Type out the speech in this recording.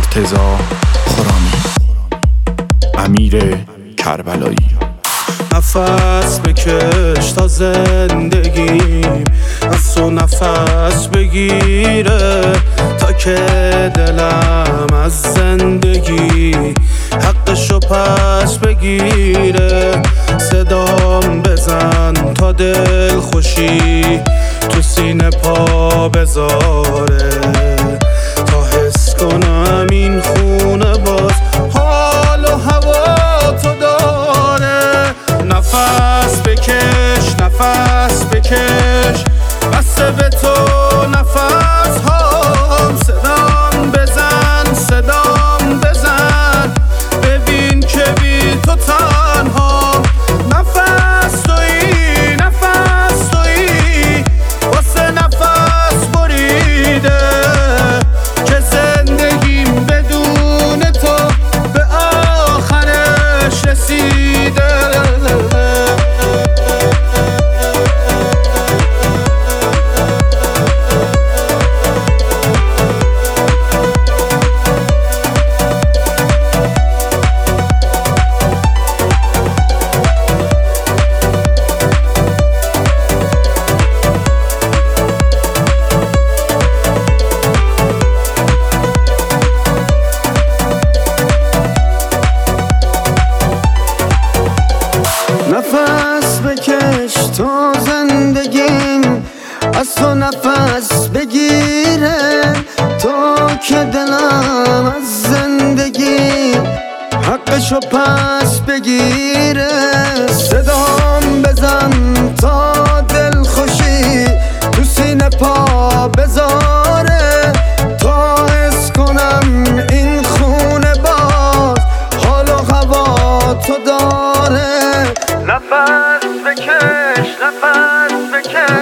مرتضی خرامی. امیر کربلایی. نفس بکش تا زندگیم از تو نفس بگیره، تا که دلم از زندگی حقشو پس بگیره. صدام بزن تا دل خوشی تو سینه پا بذاره، تا حس کنم این خونه باز حال و هوا تو داره. نفس بکش نفس بکش، بسته به تو نفس هام. صدام بزن صدام بزن، ببین که بی تو تنها. نفس تویی نفس تویی، واسه نفس بریده، که زندگیم بدون تو به آخرش رسیده. نفس بکش تا زندگیم از تو نفس بگیره، تا که دلم از زندگی حقشو پس بگیره. صدام بزن تا دل خوشی تو سینه پا بذاره، تا حس کنم این خونه باز حال و هوا تو داره. نفس بکش نفس بکش،